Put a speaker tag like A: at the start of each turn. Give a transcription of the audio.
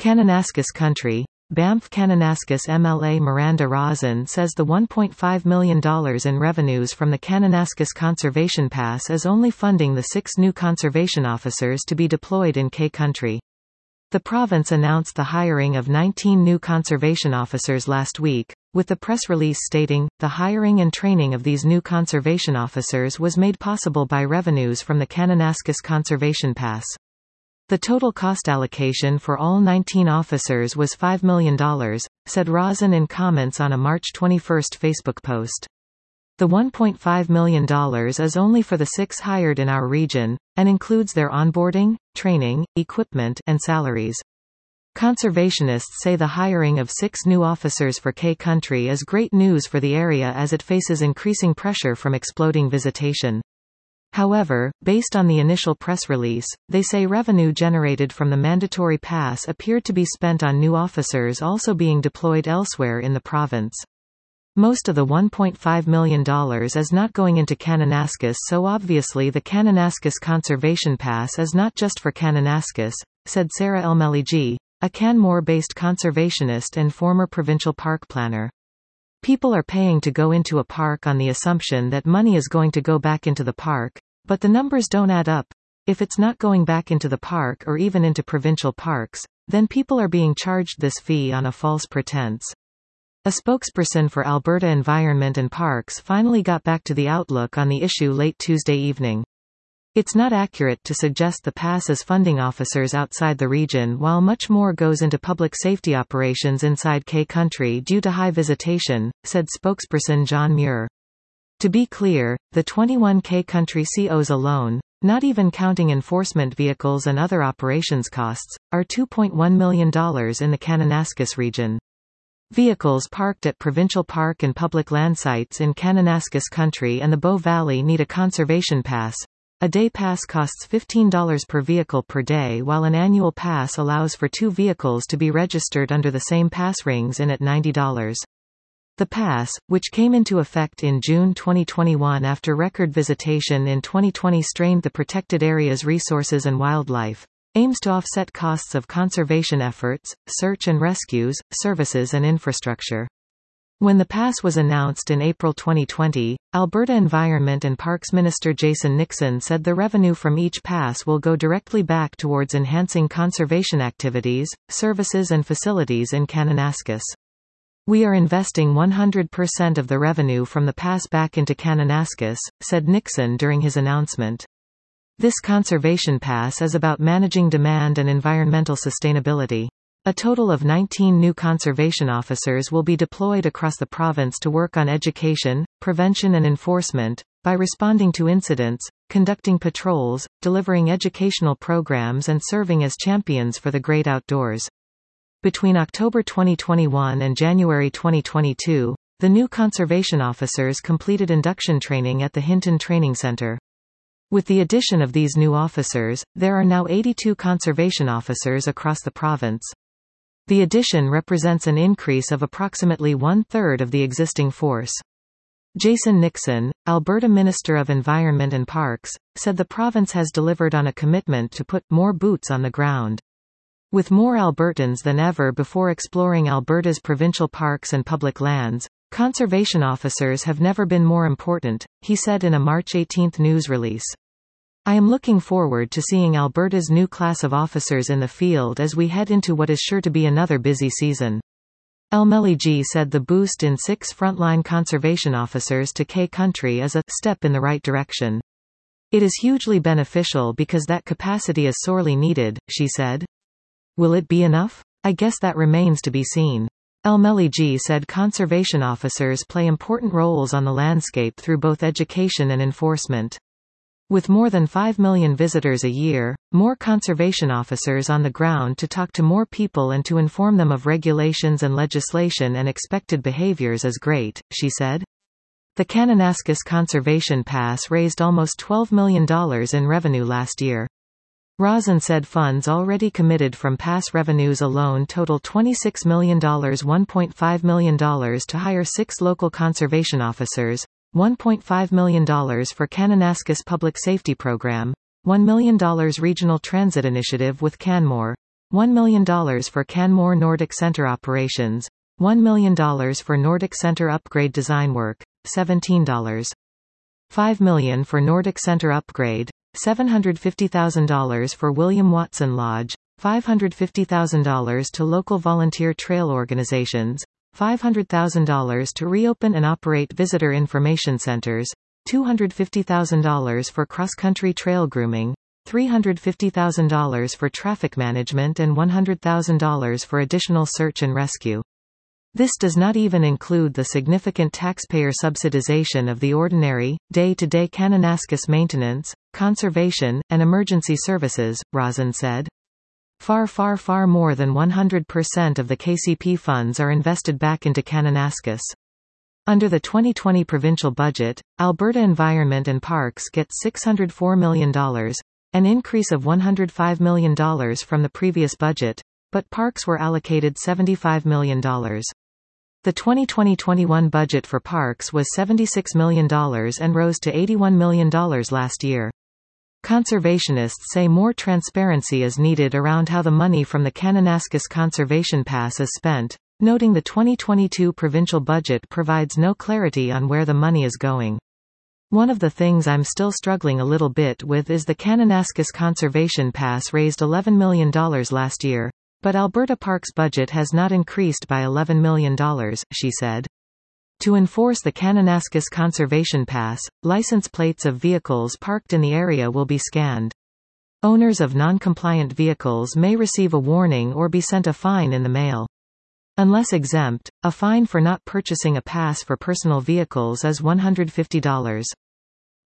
A: Kananaskis Country. Banff Kananaskis MLA Miranda Rosen says the $1.5 million in revenues from the Kananaskis Conservation Pass is only funding the 6 new conservation officers to be deployed in K Country. The province announced the hiring of 19 new conservation officers last week, with the press release stating, the hiring and training of these new conservation officers was made possible by revenues from the Kananaskis Conservation Pass. The total cost allocation for all 19 officers was $5 million, said Rosen in comments on a March 21 Facebook post. The $1.5 million is only for the 6 hired in our region, and includes their onboarding, training, equipment, and salaries. Conservationists say the hiring of 6 new officers for K Country is great news for the area as it faces increasing pressure from exploding visitation. However, based on the initial press release, they say revenue generated from the mandatory pass appeared to be spent on new officers also being deployed elsewhere in the province. Most of the $1.5 million is not going into Kananaskis, so obviously the Kananaskis Conservation Pass is not just for Kananaskis, said Sarah Elmeligi, a Canmore-based conservationist and former provincial park planner. People are paying to go into a park on the assumption that money is going to go back into the park, but the numbers don't add up. If it's not going back into the park or even into provincial parks, then people are being charged this fee on a false pretense. A spokesperson for Alberta Environment and Parks finally got back to the Outlook on the issue late Tuesday evening. It's not accurate to suggest the pass is funding officers outside the region while much more goes into public safety operations inside K Country due to high visitation, said spokesperson John Muir. To be clear, the 21 K Country COs alone, not even counting enforcement vehicles and other operations costs, are $2.1 million in the Kananaskis region. Vehicles parked at provincial park and public land sites in Kananaskis Country and the Bow Valley need a conservation pass. A day pass costs $15 per vehicle per day, while an annual pass allows for 2 vehicles to be registered under the same pass rings in at $90. The pass, which came into effect in June 2021 after record visitation in 2020 strained the protected area's resources and wildlife, aims to offset costs of conservation efforts, search and rescues, services and infrastructure. When the pass was announced in April 2020, Alberta Environment and Parks Minister Jason Nixon said the revenue from each pass will go directly back towards enhancing conservation activities, services and facilities in Kananaskis. We are investing 100% of the revenue from the pass back into Kananaskis, said Nixon during his announcement. This conservation pass is about managing demand and environmental sustainability. A total of 19 new conservation officers will be deployed across the province to work on education, prevention and enforcement, by responding to incidents, conducting patrols, delivering educational programs and serving as champions for the great outdoors. Between October 2021 and January 2022, the new conservation officers completed induction training at the Hinton Training Centre. With the addition of these new officers, there are now 82 conservation officers across the province. The addition represents an increase of approximately 1/3 of the existing force. Jason Nixon, Alberta Minister of Environment and Parks, said the province has delivered on a commitment to put more boots on the ground. With more Albertans than ever before exploring Alberta's provincial parks and public lands, conservation officers have never been more important, he said in a March 18 news release. I am looking forward to seeing Alberta's new class of officers in the field as we head into what is sure to be another busy season. Elmeligi said the boost in 6 frontline conservation officers to K Country is a step in the right direction. It is hugely beneficial because that capacity is sorely needed, she said. Will it be enough? I guess that remains to be seen. Elmeligi said conservation officers play important roles on the landscape through both education and enforcement. With more than 5 million visitors a year, more conservation officers on the ground to talk to more people and to inform them of regulations and legislation and expected behaviors is great, she said. The Kananaskis Conservation Pass raised almost $12 million in revenue last year. Rosen said funds already committed from pass revenues alone total $26 million, $1.5 million to hire 6 local conservation officers, $1.5 million for Kananaskis Public Safety Program, $1 million Regional Transit Initiative with Canmore, $1 million for Canmore Nordic Centre operations, $1 million for Nordic Centre upgrade design work, $17. $5 million for Nordic Centre upgrade, $750,000 for William Watson Lodge, $550,000 to local volunteer trail organizations, $500,000 to reopen and operate visitor information centers, $250,000 for cross-country trail grooming, $350,000 for traffic management and $100,000 for additional search and rescue. This does not even include the significant taxpayer subsidization of the ordinary, day-to-day Kananaskis maintenance, conservation, and emergency services, Rosen said. Far more than 100% of the KCP funds are invested back into Kananaskis. Under the 2020 provincial budget, Alberta Environment and Parks gets $604 million, an increase of $105 million from the previous budget, but Parks were allocated $75 million. The 2020-21 budget for Parks was $76 million and rose to $81 million last year. Conservationists say more transparency is needed around how the money from the Kananaskis Conservation Pass is spent, noting the 2022 provincial budget provides no clarity on where the money is going. One of the things I'm still struggling a little bit with is the Kananaskis Conservation Pass raised $11 million last year, but Alberta Parks' budget has not increased by $11 million, she said. To enforce the Kananaskis Conservation Pass, license plates of vehicles parked in the area will be scanned. Owners of non-compliant vehicles may receive a warning or be sent a fine in the mail. Unless exempt, a fine for not purchasing a pass for personal vehicles is $150.